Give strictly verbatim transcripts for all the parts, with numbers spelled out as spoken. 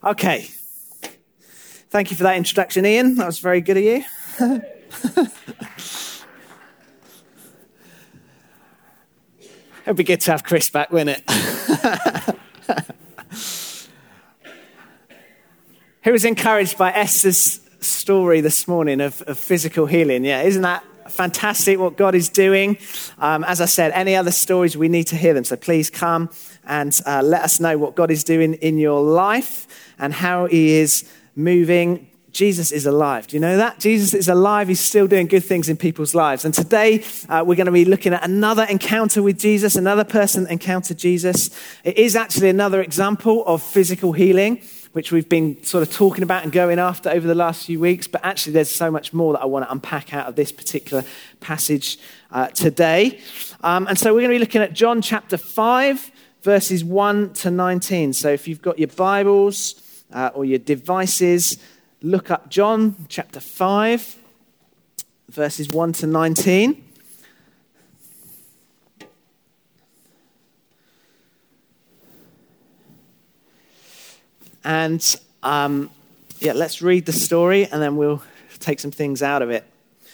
Okay. Thank you for that introduction, Ian. That was very good of you. It'd be good to have Chris back, wouldn't it? Who was encouraged by Esther's story this morning of, of physical healing? Yeah, isn't that fantastic what God is doing? Um, as I said, any other stories, we need to hear them. So please come and uh, let us know what God is doing in your life and how he is moving. Jesus is alive. Do you know that? Jesus is alive. He's still doing good things in people's lives. And today uh, we're going to be looking at another encounter with Jesus. Another person encountered Jesus. It is actually another example of physical healing, which we've been sort of talking about and going after over the last few weeks. But actually there's so much more that I want to unpack out of this particular passage uh, today. Um, and so we're going to be looking at John chapter five, verses one to nineteen. So if you've got your Bibles uh, or your devices, look up John chapter five, verses one to nineteen. And um, yeah, let's read the story and then we'll take some things out of it.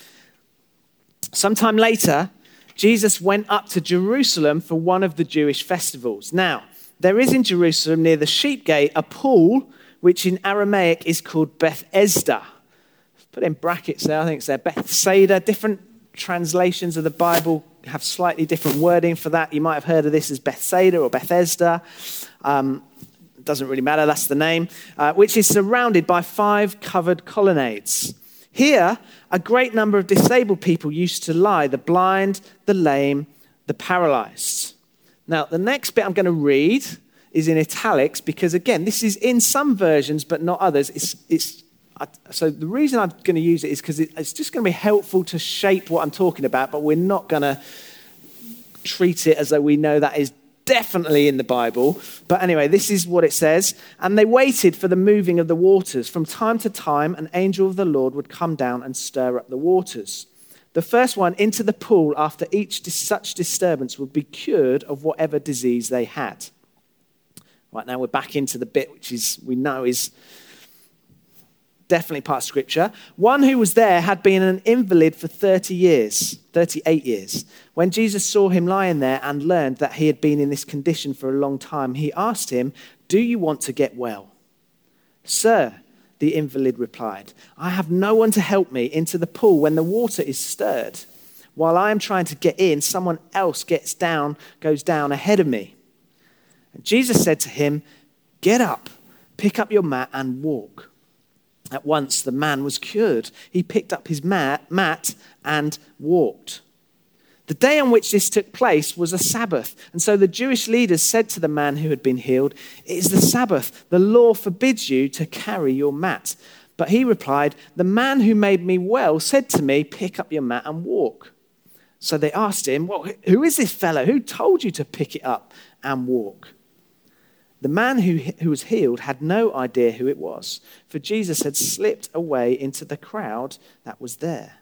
Sometime later, Jesus went up to Jerusalem for one of the Jewish festivals. Now, there is in Jerusalem near the Sheep Gate a pool which in Aramaic is called Bethesda. Put in brackets there, I think it's there, Bethsaida. Different translations of the Bible have slightly different wording for that. You might have heard of this as Bethsaida or Bethesda. Um, doesn't really matter, that's the name. Uh, which is surrounded by five covered colonnades. Here, a great number of disabled people used to lie, the blind, the lame, the paralyzed. Now, the next bit I'm going to read is in italics because, again, this is in some versions but not others. It's, it's uh, so the reason I'm going to use it is because it, it's just going to be helpful to shape what I'm talking about, but we're not going to treat it as though we know that is definitely in the Bible. But anyway, this is what it says. And they waited for the moving of the waters. From time to time, an angel of the Lord would come down and stir up the waters. The first one into the pool after each such disturbance would be cured of whatever disease they had. Right, now we're back into the bit which is we know is definitely part of Scripture. One who was there had been an invalid for thirty years, thirty-eight years. When Jesus saw him lying there and learned that he had been in this condition for a long time, he asked him, "Do you want to get well?" "Sir," the invalid replied, "I have no one to help me into the pool when the water is stirred. While I am trying to get in, someone else gets down, goes down ahead of me." And Jesus said to him, "Get up, pick up your mat and walk." At once the man was cured. He picked up his mat, mat and walked. The day on which this took place was a Sabbath. And so the Jewish leaders said to the man who had been healed, "It is the Sabbath. The law forbids you to carry your mat." But he replied, "The man who made me well said to me, 'Pick up your mat and walk.'" So they asked him, "Well, who is this fellow? Who told you to pick it up and walk?" The man who, who was healed had no idea who it was, for Jesus had slipped away into the crowd that was there.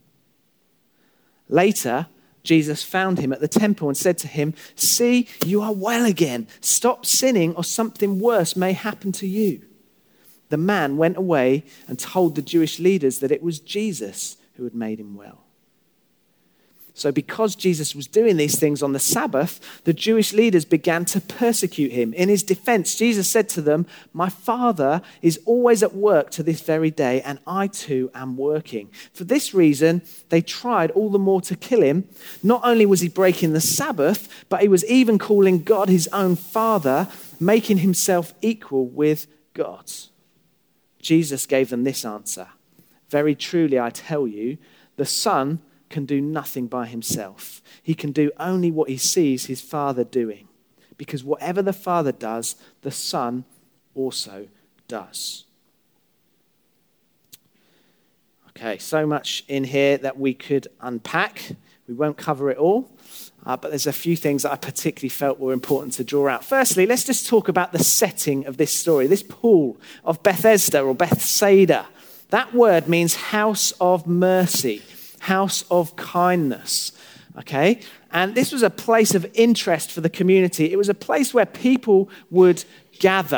Later, Jesus found him at the temple and said to him, "See, you are well again. Stop sinning or something worse may happen to you." The man went away and told the Jewish leaders that it was Jesus who had made him well. So because Jesus was doing these things on the Sabbath, the Jewish leaders began to persecute him. In his defense, Jesus said to them, "My Father is always at work to this very day, and I too am working." For this reason, they tried all the more to kill him. Not only was he breaking the Sabbath, but he was even calling God his own Father, making himself equal with God. Jesus gave them this answer: "Very truly I tell you, the Son can do nothing by himself. He can do only what he sees his Father doing, because whatever the Father does, the Son also does." Okay, so much in here that we could unpack. We won't cover it all, uh, but there's a few things that I particularly felt were important to draw out. Firstly, let's just talk about the setting of this story. This pool of Bethesda or Bethsaida, that word means house of mercy, house of kindness, okay? And this was a place of interest for the community. It was a place where people would gather.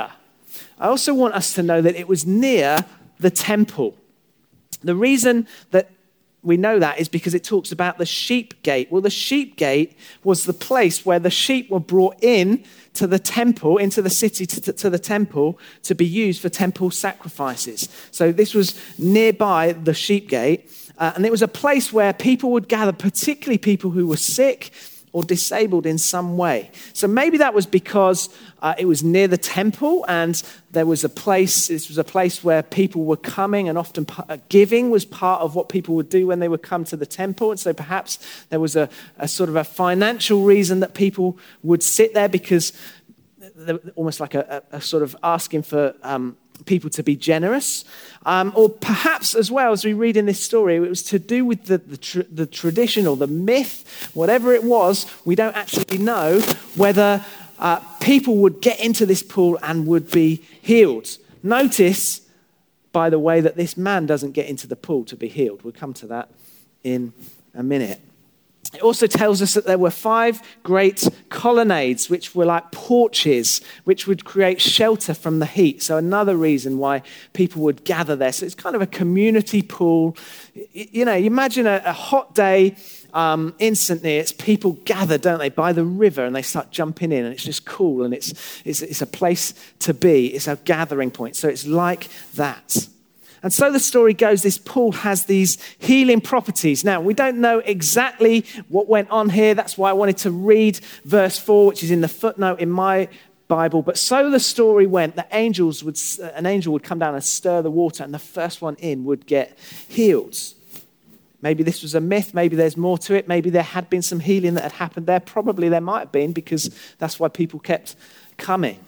I also want us to know that it was near the temple. The reason that we know that is because it talks about the sheep gate. Well, the sheep gate was the place where the sheep were brought in to the temple, into the city, to, to, to the temple, to be used for temple sacrifices. So this was nearby the sheep gate, uh, and it was a place where people would gather, particularly people who were sick or disabled in some way. So maybe that was because uh, it was near the temple, and there was a place, this was a place where people were coming, and often uh, giving was part of what people would do when they would come to the temple. And so perhaps there was a, a sort of a financial reason that people would sit there, because almost like a, a, a sort of asking for um, people to be generous. Um, or perhaps as well, as we read in this story, it was to do with the, the, tr- the tradition or the myth, whatever it was. We don't actually know whether uh, people would get into this pool and would be healed. Notice, by the way, that this man doesn't get into the pool to be healed. We'll come to that in a minute. It also tells us that there were five great colonnades, which were like porches, which would create shelter from the heat. So another reason why people would gather there. So it's kind of a community pool. You know, you imagine a, a hot day, um, instantly it's people gather, don't they, by the river, and they start jumping in, and it's just cool, and it's, it's, it's a place to be. It's a gathering point. So it's like that. And so the story goes, this pool has these healing properties. Now, we don't know exactly what went on here. That's why I wanted to read verse four, which is in the footnote in my Bible. But so the story went that angels would, an angel would come down and stir the water, and the first one in would get healed. Maybe this was a myth. Maybe there's more to it. Maybe there had been some healing that had happened there. Probably there might have been, because that's why people kept coming.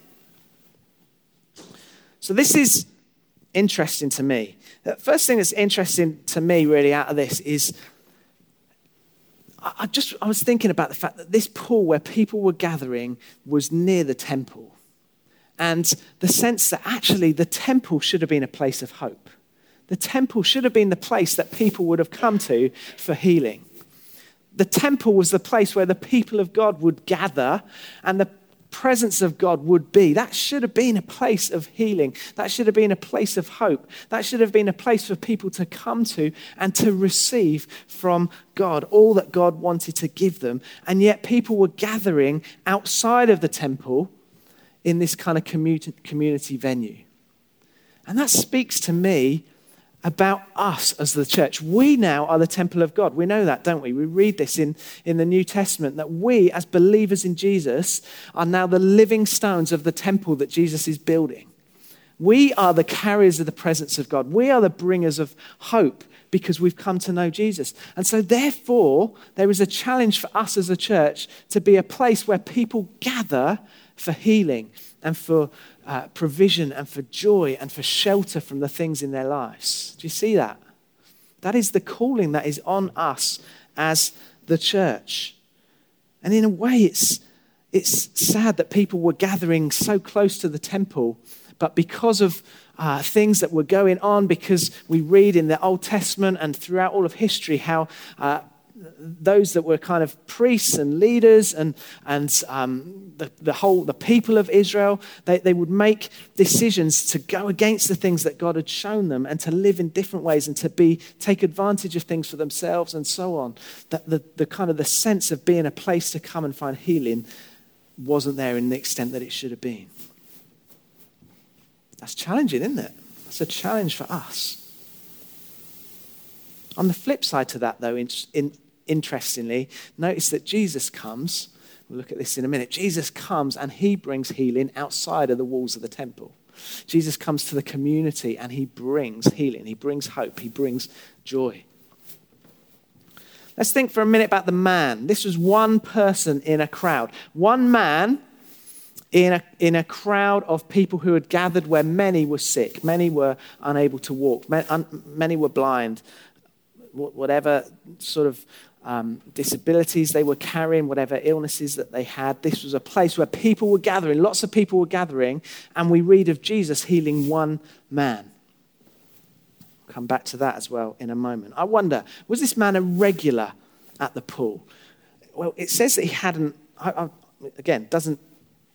So this is interesting to me. The first thing that's interesting to me really out of this is I just I was thinking about the fact that this pool where people were gathering was near the temple, and the sense that actually the temple should have been a place of hope. The temple should have been the place that people would have come to for healing. The temple was the place where the people of God would gather, and the presence of God would be. That should have been a place of healing. That should have been a place of hope. That should have been a place for people to come to and to receive from God all that God wanted to give them. And yet people were gathering outside of the temple in this kind of community venue. And that speaks to me about us as the church. We now are the temple of God. We know that, don't we? We read this in, in the New Testament, that we as believers in Jesus are now the living stones of the temple that Jesus is building. We are the carriers of the presence of God. We are the bringers of hope because we've come to know Jesus. And so therefore, there is a challenge for us as a church to be a place where people gather for healing and for uh, provision and for joy and for shelter from the things in their lives. Do you see that? That is the calling that is on us as the church. And in a way, it's, it's sad that people were gathering so close to the temple, but because of uh, things that were going on, because we read in the Old Testament and throughout all of history how uh, those that were kind of priests and leaders and and um, the, the whole the people of Israel, they, they would make decisions to go against the things that God had shown them and to live in different ways and to be take advantage of things for themselves and so on. That the, the kind of the sense of being a place to come and find healing wasn't there in the extent that it should have been. That's challenging, isn't it? That's a challenge for us. On the flip side to that, though, in, in, interestingly, notice that Jesus comes. We'll look at this in a minute. Jesus comes and he brings healing outside of the walls of the temple. Jesus comes to the community and he brings healing. He brings hope. He brings joy. Let's think for a minute about the man. This was one person in a crowd. One man in a, in a crowd of people who had gathered where many were sick. Many were unable to walk. Many were blind. Whatever sort of um, disabilities they were carrying, whatever illnesses that they had. This was a place where people were gathering. Lots of people were gathering. And we read of Jesus healing one man. We'll come back to that as well in a moment. I wonder, was this man a regular at the pool? Well, it says that he hadn't, I, I, again, doesn't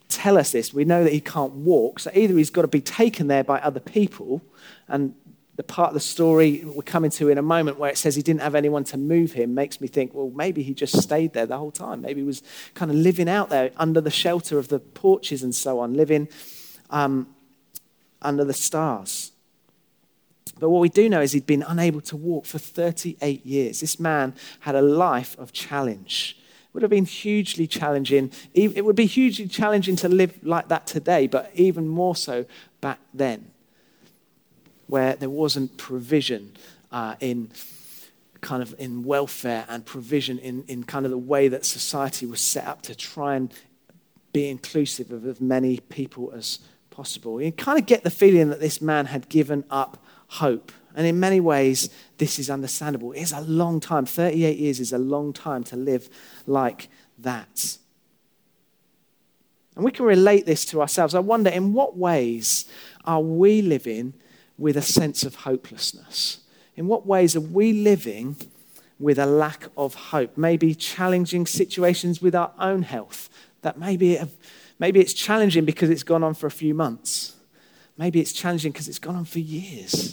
tell us this. We know that he can't walk. So either he's got to be taken there by other people, and the part of the story we're coming to in a moment where it says he didn't have anyone to move him makes me think, well, maybe he just stayed there the whole time. Maybe he was kind of living out there under the shelter of the porches and so on, living um, under the stars. But what we do know is he'd been unable to walk for thirty-eight years. This man had a life of challenge. It would have been hugely challenging. It would be hugely challenging to live like that today, but even more so back then, where there wasn't provision uh, in kind of in welfare and provision in, in kind of the way that society was set up to try and be inclusive of as many people as possible. You kind of get the feeling that this man had given up hope. And in many ways, this is understandable. It is a long time. thirty-eight years is a long time to live like that. And we can relate this to ourselves. I wonder, in what ways are we living with a sense of hopelessness? In what ways are we living with a lack of hope? Maybe challenging situations with our own health. That maybe, maybe it's challenging because it's gone on for a few months. Maybe it's challenging because it's gone on for years.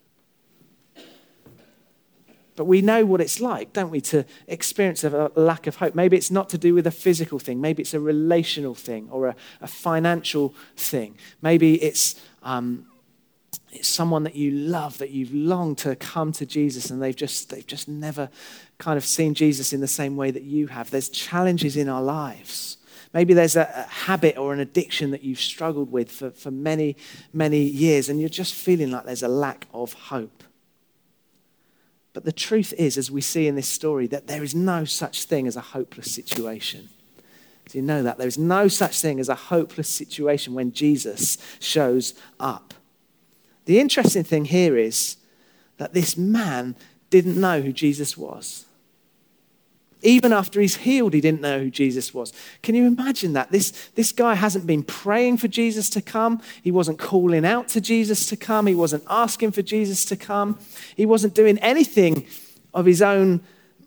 But we know what it's like, don't we, to experience a lack of hope. Maybe it's not to do with a physical thing. Maybe it's a relational thing or a, a financial thing. Maybe it's, um, it's someone that you love, that you've longed to come to Jesus, and they've just, they've just never kind of seen Jesus in the same way that you have. There's challenges in our lives. Maybe there's a, a habit or an addiction that you've struggled with for, for many, many years, and you're just feeling like there's a lack of hope. But the truth is, as we see in this story, that there is no such thing as a hopeless situation. Do you know that? There is no such thing as a hopeless situation when Jesus shows up. The interesting thing here is that this man didn't know who Jesus was. Even after he's healed, he didn't know who Jesus was. Can you imagine that? This, this guy hasn't been praying for Jesus to come. He wasn't calling out to Jesus to come. He wasn't asking for Jesus to come. He wasn't doing anything of his own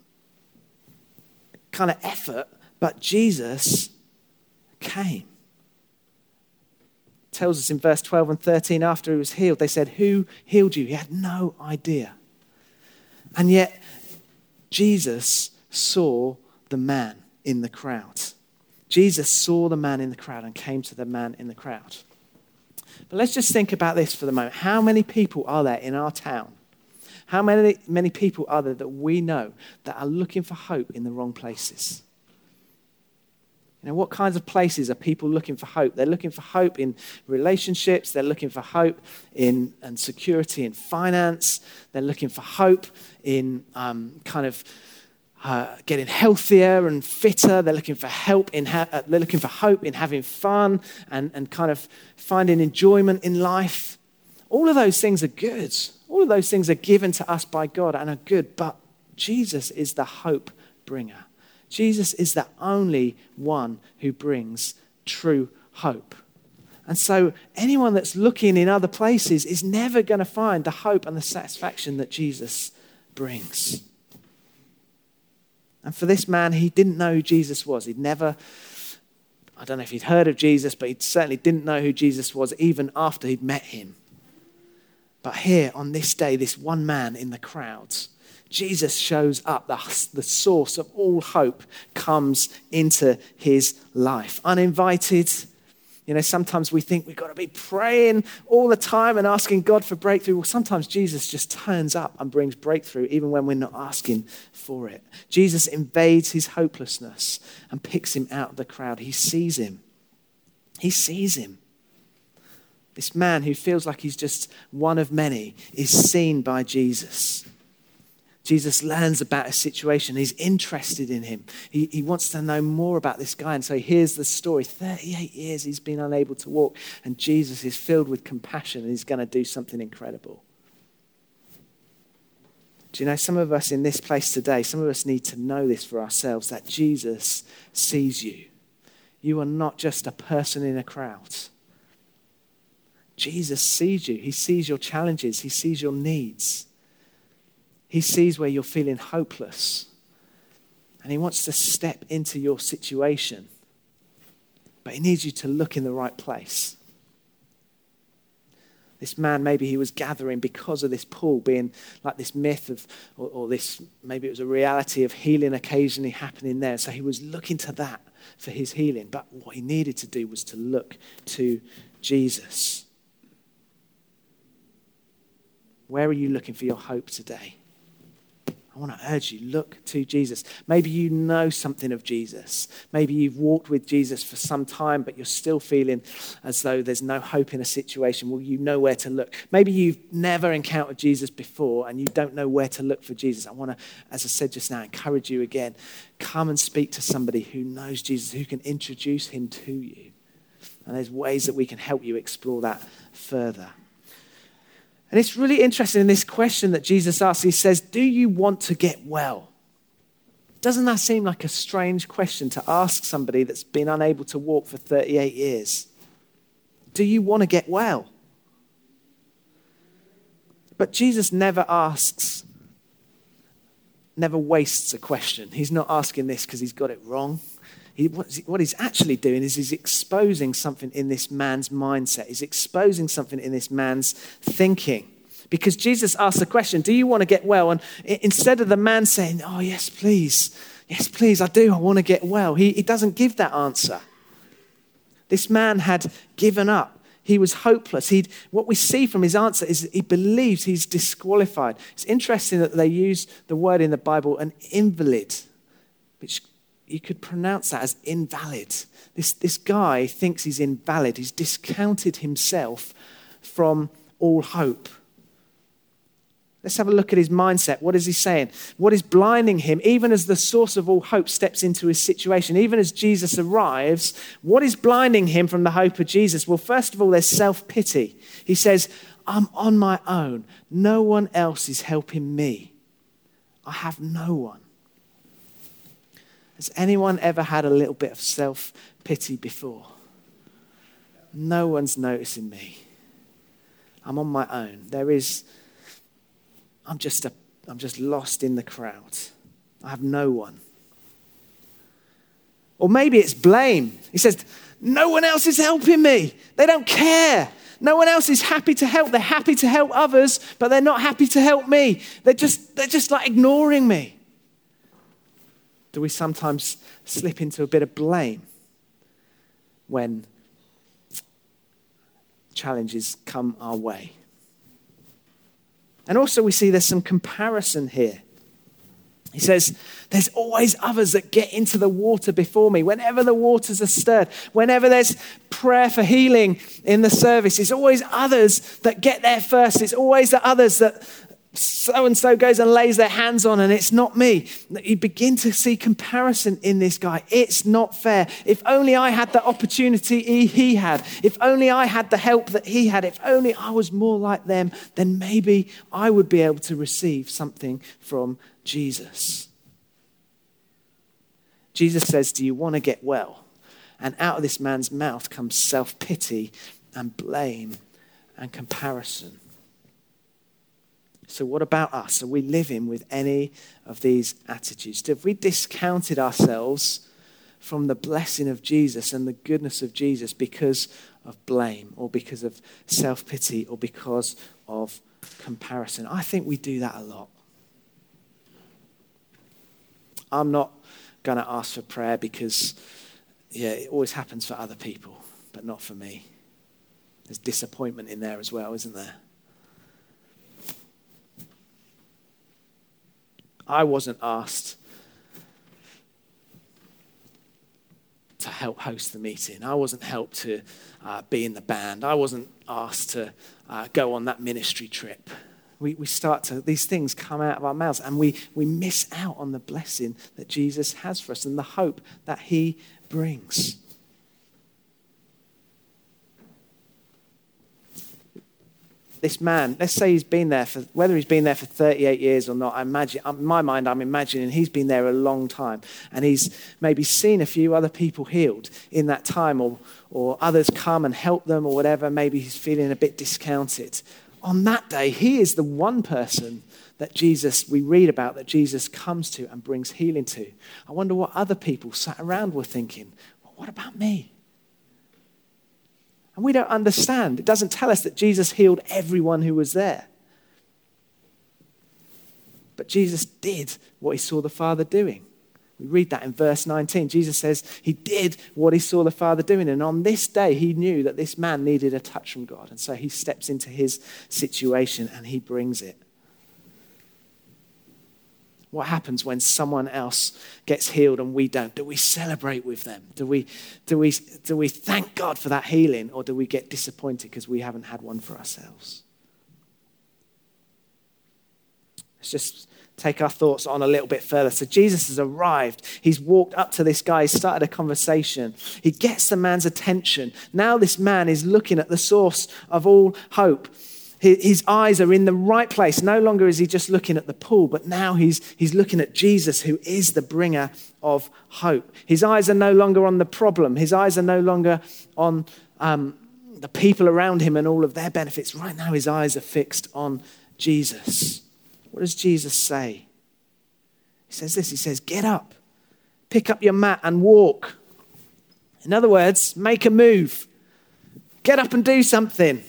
kind of effort, but Jesus came. It tells us in verse twelve and thirteen, after he was healed, they said, "Who healed you?" He had no idea. And yet, Jesus saw the man in the crowd. Jesus saw the man in the crowd and came to the man in the crowd. But let's just think about this for the moment. How many people are there in our town? How many, many people are there that we know that are looking for hope in the wrong places? You know, what kinds of places are people looking for hope? They're looking for hope in relationships. They're looking for hope in and security in finance. They're looking for hope in um, kind of Uh, getting healthier and fitter. They're looking for help in ha- uh, they're looking for hope in having fun and, and kind of finding enjoyment in life. All of those things are good. All of those things are given to us by God and are good. But Jesus is the hope bringer. Jesus is the only one who brings true hope. And so anyone that's looking in other places is never going to find the hope and the satisfaction that Jesus brings. And for this man, he didn't know who Jesus was. He'd never, I don't know if he'd heard of Jesus, but he certainly didn't know who Jesus was even after he'd met him. But here on this day, this one man in the crowds, Jesus shows up. The, the source of all hope comes into his life. Uninvited. You know, sometimes we think we've got to be praying all the time and asking God for breakthrough. Well, sometimes Jesus just turns up and brings breakthrough even when we're not asking for it. Jesus invades his hopelessness and picks him out of the crowd. He sees him. He sees him. This man who feels like he's just one of many is seen by Jesus. Jesus learns about his situation. He's interested in him. He, he wants to know more about this guy. And so here's the story. thirty-eight years he's been unable to walk. And Jesus is filled with compassion and he's going to do something incredible. Do you know, some of us in this place today, some of us need to know this for ourselves, that Jesus sees you. You are not just a person in a crowd. Jesus sees you. He sees your challenges. He sees your needs. He sees where you're feeling hopeless. And he wants to step into your situation. but he needs you to look in the right place. This man, maybe he was gathering because of this pool being like this myth of, or, or this, maybe it was a reality of healing occasionally happening there. So he was looking to that for his healing. But what he needed to do was to look to Jesus. Where are you looking for your hope today? I want to urge you, look to Jesus. Maybe you know something of Jesus. Maybe you've walked with Jesus for some time, but you're still feeling as though there's no hope in a situation. Well, you know where to look. Maybe you've never encountered Jesus before and you don't know where to look for Jesus. I want to, as I said just now, encourage you again. Come and speak to somebody who knows Jesus, who can introduce him to you. And there's ways that we can help you explore that further. And it's really interesting in this question that Jesus asks. He says, do you want to get well? Doesn't that seem like a strange question to ask somebody that's been unable to walk for thirty-eight years? Do you want to get well? But Jesus never asks, never wastes a question. He's not asking this because he's got it wrong. He, what he's actually doing is he's exposing something in this man's mindset. He's exposing something in this man's thinking. Because Jesus asked the question, do you want to get well? And instead of the man saying, oh, yes, please. Yes, please, I do. I want to get well. He, he doesn't give that answer. This man had given up. He was hopeless. He'd, what we see from his answer is that he believes he's disqualified. It's interesting that they use the word in the Bible, an invalid, which you could pronounce that as invalid. This, this guy thinks he's invalid. He's discounted himself from all hope. Let's have a look at his mindset. What is he saying? What is blinding him, even as the source of all hope steps into his situation, even as Jesus arrives, what is blinding him from the hope of Jesus? Well, first of all, there's self-pity. He says, I'm on my own. No one else is helping me. I have no one. Has anyone ever had a little bit of self-pity before? No one's noticing me. I'm on my own. There is, I'm just a, I'm just lost in the crowd. I have no one. Or maybe it's blame. He says, no one else is helping me. They don't care. No one else is happy to help. They're happy to help others, but they're not happy to help me. They're just, they're just like ignoring me. Do we sometimes slip into a bit of blame when challenges come our way? And also we see there's some comparison here. He says, there's always others that get into the water before me. Whenever the waters are stirred, whenever there's prayer for healing in the service, it's always others that get there first. It's always the others that so-and-so goes and lays their hands on, and it's not me. You begin to see comparison in this guy. It's not fair. If only I had the opportunity he, he had. If only I had the help that he had. If only I was more like them, then maybe I would be able to receive something from Jesus. Jesus says, do you want to get well? And out of this man's mouth comes self-pity and blame and comparison. So what about us? Are we living with any of these attitudes? Have we discounted ourselves from the blessing of Jesus and the goodness of Jesus because of blame or because of self-pity or because of comparison? I think we do that a lot. I'm not going to ask for prayer because, yeah, it always happens for other people, but not for me. There's disappointment in there as well, isn't there? I wasn't asked to help host the meeting. I wasn't helped to uh, be in the band. I wasn't asked to uh, go on that ministry trip. We, we start to, these things come out of our mouths and we, we miss out on the blessing that Jesus has for us and the hope that he brings. This man, let's say he's been there for, whether he's been there for thirty-eight years or not, I imagine, in my mind, I'm imagining he's been there a long time. And he's maybe seen a few other people healed in that time, or, or others come and help them or whatever. Maybe he's feeling a bit discounted. On that day, he is the one person that Jesus, we read about, that Jesus comes to and brings healing to. I wonder what other people sat around were thinking. Well, what about me? And we don't understand. It doesn't tell us that Jesus healed everyone who was there. But Jesus did what he saw the Father doing. We read that in verse nineteen. Jesus says he did what he saw the Father doing. And on this day, he knew that this man needed a touch from God. And so he steps into his situation and he brings it. What happens when someone else gets healed and we don't? Do we celebrate with them? Do we, do we, do we thank God for that healing? Or do we get disappointed because we haven't had one for ourselves? Let's just take our thoughts on a little bit further. So Jesus has arrived. He's walked up to this guy. He started a conversation. He gets the man's attention. Now this man is looking at the source of all hope. His eyes are in the right place. No longer is he just looking at the pool, but now he's, he's looking at Jesus, who is the bringer of hope. His eyes are no longer on the problem. His eyes are no longer on um, the people around him and all of their benefits. Right now his eyes are fixed on Jesus. What does Jesus say? He says this, he says, get up, pick up your mat and walk. In other words, make a move. Get up and do something.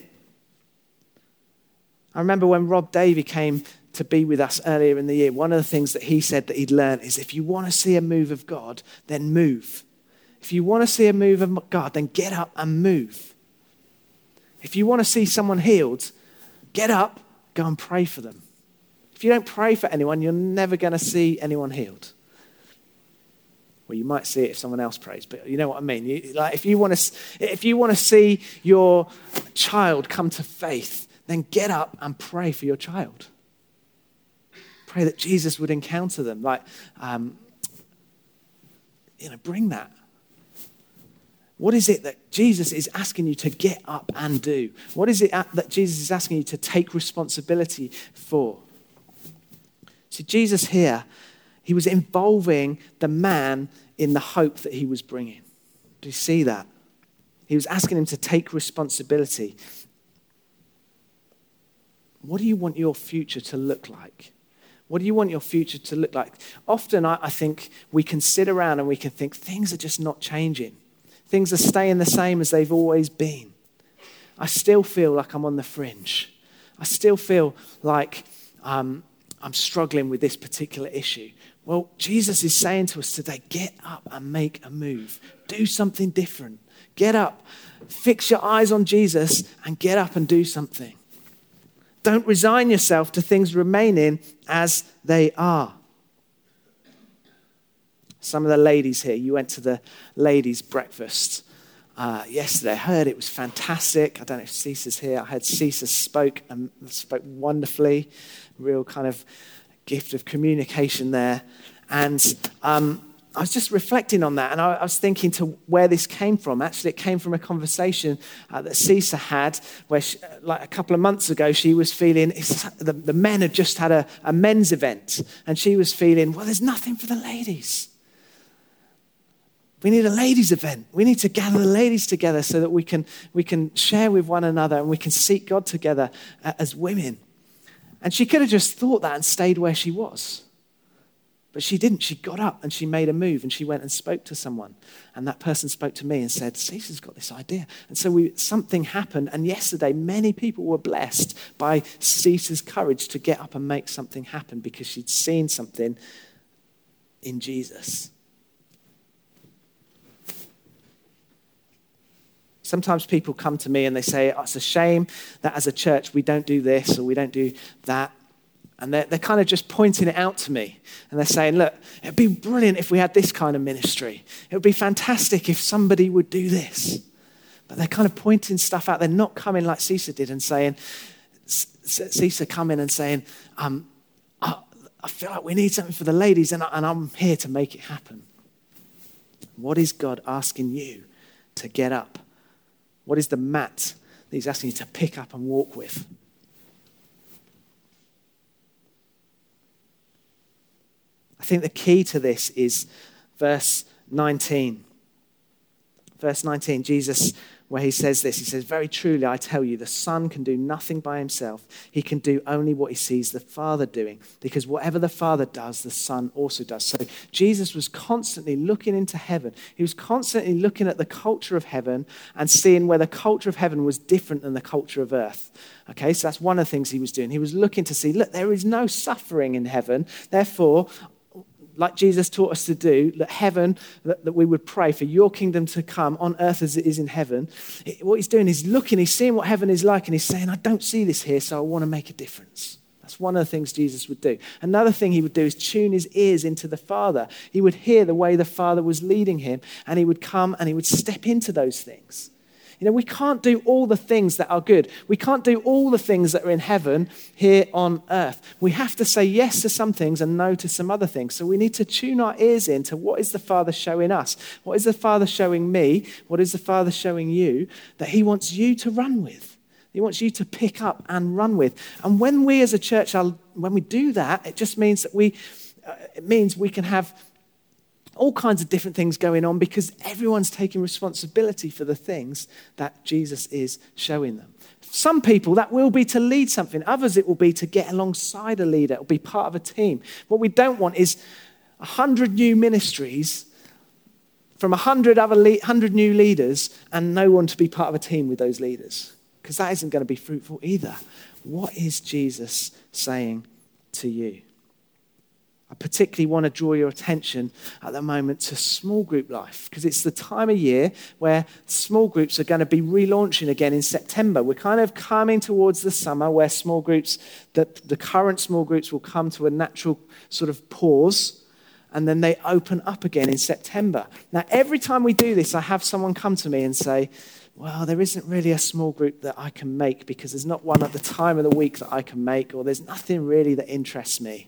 I remember when Rob Davey came to be with us earlier in the year, one of the things that he said that he'd learned is if you want to see a move of God, then move. If you want to see a move of God, then get up and move. If you want to see someone healed, get up, go and pray for them. If you don't pray for anyone, you're never going to see anyone healed. Well, you might see it if someone else prays, but you know what I mean. You, like if you want to, if you want to see your child come to faith, then get up and pray for your child. Pray that Jesus would encounter them. Like, um, you know, bring that. What is it that Jesus is asking you to get up and do? What is it that Jesus is asking you to take responsibility for? See, Jesus here, he was involving the man in the hope that he was bringing. Do you see that? He was asking him to take responsibility. What do you want your future to look like? What do you want your future to look like? Often I, I think we can sit around and we can think things are just not changing. Things are staying the same as they've always been. I still feel like I'm on the fringe. I still feel like um, I'm struggling with this particular issue. Well, Jesus is saying to us today, get up and make a move. Do something different. Get up. Fix your eyes on Jesus and get up and do something. Don't resign yourself to things remaining as they are. Some of the ladies here, you went to the ladies' breakfast uh, yesterday. I heard it was fantastic. I don't know if Cisa's here. I heard Cisa spoke and spoke wonderfully. Real kind of gift of communication there. And um, I was just reflecting on that, and I, I was thinking to where this came from. Actually, it came from a conversation uh, that Cisa had, where she, like a couple of months ago, she was feeling, the, the men had just had a, a men's event, and she was feeling, well, there's nothing for the ladies. We need a ladies' event. We need to gather the ladies together so that we can, we can share with one another and we can seek God together uh, as women. And she could have just thought that and stayed where she was. But she didn't. She got up and she made a move and she went and spoke to someone. And that person spoke to me and said, Cisa's got this idea. And so we, something happened. And yesterday, many people were blessed by Cisa's courage to get up and make something happen because she'd seen something in Jesus. Sometimes people come to me and they say, oh, it's a shame that as a church we don't do this or we don't do that. And they're, they're kind of just pointing it out to me. And they're saying, look, it'd be brilliant if we had this kind of ministry. It would be fantastic if somebody would do this. But they're kind of pointing stuff out. They're not coming like Cisa did and saying, Cisa coming and saying, um, I, I feel like we need something for the ladies and, I, and I'm here to make it happen. What is God asking you to get up? What is the mat that he's asking you to pick up and walk with? I think the key to this is verse nineteen. Verse nineteen, Jesus where he says this. He says, very truly, I tell you, the Son can do nothing by himself. He can do only what he sees the Father doing, because whatever the Father does, the Son also does. So Jesus was constantly looking into heaven. He was constantly looking at the culture of heaven and seeing where the culture of heaven was different than the culture of earth. Okay, so that's one of the things he was doing. He was looking to see, look, there is no suffering in heaven. Therefore, like Jesus taught us to do, that heaven, that, that we would pray for your kingdom to come on earth as it is in heaven. It, what he's doing is looking, he's seeing what heaven is like, and he's saying, I don't see this here, so I want to make a difference. That's one of the things Jesus would do. Another thing he would do is tune his ears into the Father. He would hear the way the Father was leading him, and he would come and he would step into those things. You know, we can't do all the things that are good. We can't do all the things that are in heaven here on earth. We have to say yes to some things and no to some other things. So we need to tune our ears in to what is the Father showing us? What is the Father showing me? What is the Father showing you that he wants you to run with? He wants you to pick up and run with. And when we as a church, are, when we do that, it just means that we, uh, it means we can have all kinds of different things going on because everyone's taking responsibility for the things that Jesus is showing them. Some people, that will be to lead something. Others, it will be to get alongside a leader. It will be part of a team. What we don't want is a hundred new ministries from a hundred other le- hundred new leaders and no one to be part of a team with those leaders, because that isn't going to be fruitful either. What is Jesus saying to you? I particularly want to draw your attention at the moment to small group life, because it's the time of year where small groups are going to be relaunching again in September. We're kind of coming towards the summer where small groups, the, the current small groups will come to a natural sort of pause, and then they open up again in September. Now, every time we do this, I have someone come to me and say, well, there isn't really a small group that I can make because there's not one at the time of the week that I can make, or there's nothing really that interests me.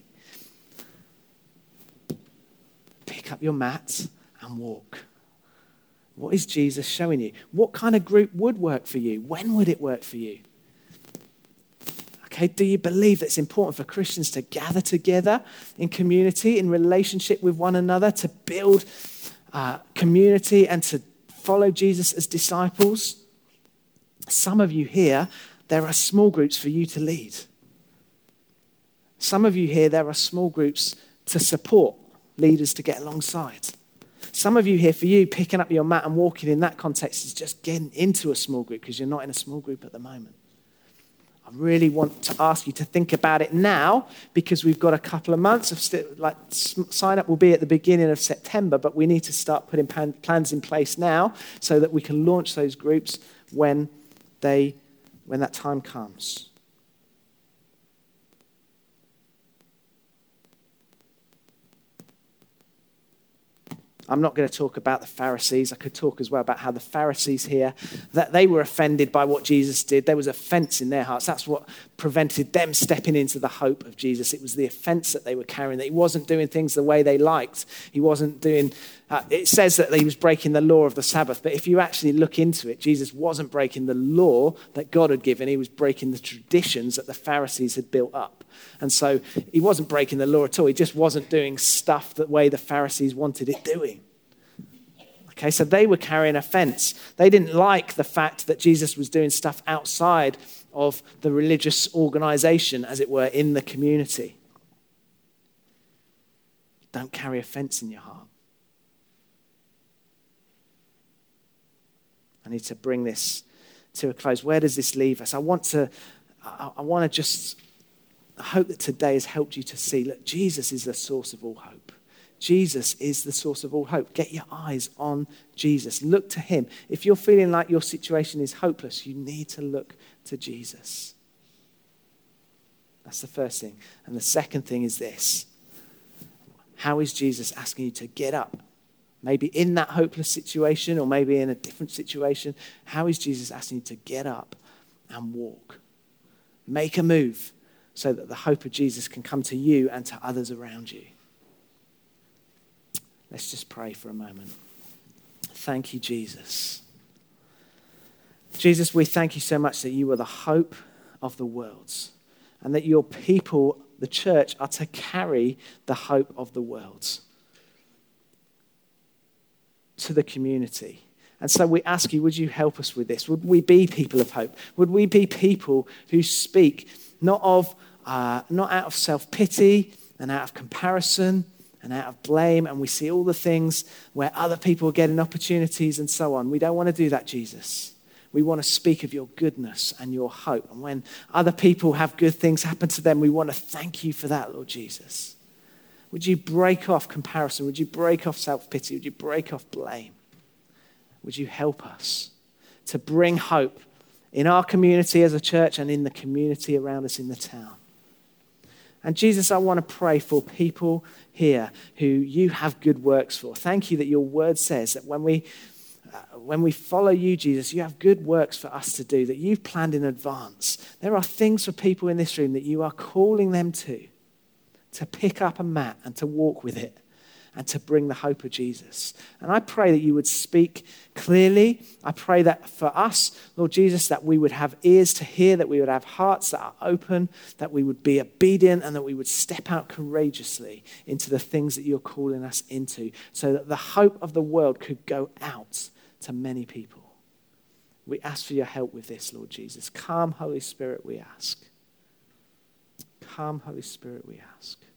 Pick up your mat and walk. What is Jesus showing you? What kind of group would work for you? When would it work for you? Okay, do you believe that it's important for Christians to gather together in community, in relationship with one another, to build uh, community and to follow Jesus as disciples? Some of you here, there are small groups for you to lead. Some of you here, there are small groups to support leaders to get alongside. Some of you here, for you, picking up your mat and walking in that context is just getting into a small group because you're not in a small group at the moment. I really want to ask you to think about it now, because we've got a couple of months of st- like sign up will be at the beginning of September, but we need to start putting pan- plans in place now so that we can launch those groups when they when that time comes. I'm not going to talk about the Pharisees. I could talk as well about how the Pharisees here, that they were offended by what Jesus did. There was offense in their hearts. That's what prevented them stepping into the hope of Jesus. It was the offense that they were carrying, that he wasn't doing things the way they liked. He wasn't doing, uh, it says that he was breaking the law of the Sabbath. But if you actually look into it, Jesus wasn't breaking the law that God had given. He was breaking the traditions that the Pharisees had built up. And so he wasn't breaking the law at all. He just wasn't doing stuff the way the Pharisees wanted it doing. Okay, so they were carrying offense. They didn't like the fact that Jesus was doing stuff outside of the religious organization, as it were, in the community. Don't carry offense in your heart. I need to bring this to a close. Where does this leave us? I want to, I, I want to just, I hope that today has helped you to see, look, Jesus is the source of all hope. Jesus is the source of all hope. Get your eyes on Jesus. Look to him. If you're feeling like your situation is hopeless, you need to look to Jesus. That's the first thing. And the second thing is this. How is Jesus asking you to get up? Maybe in that hopeless situation or maybe in a different situation. How is Jesus asking you to get up and walk? Make a move so that the hope of Jesus can come to you and to others around you. Let's just pray for a moment. Thank you, Jesus. Jesus, we thank you so much that you are the hope of the world and that your people, the church, are to carry the hope of the world to the community. And so we ask you, would you help us with this? Would we be people of hope? Would we be people who speak not of, uh, not out of self-pity and out of comparison and out of blame, and we see all the things where other people are getting opportunities and so on. We don't want to do that, Jesus. We want to speak of your goodness and your hope. And when other people have good things happen to them, we want to thank you for that, Lord Jesus. Would you break off comparison? Would you break off self-pity? Would you break off blame? Would you help us to bring hope in our community as a church and in the community around us in the town? And Jesus, I want to pray for people here who you have good works for. Thank you that your word says that when we, uh, when we follow you, Jesus, you have good works for us to do, that you've planned in advance. There are things for people in this room that you are calling them to, to pick up a mat and to walk with it, and to bring the hope of Jesus. And I pray that you would speak clearly. I pray that for us, Lord Jesus, that we would have ears to hear, that we would have hearts that are open, that we would be obedient, and that we would step out courageously into the things that you're calling us into, so that the hope of the world could go out to many people. We ask for your help with this, Lord Jesus. Come, Holy Spirit, we ask. Come, Holy Spirit, we ask.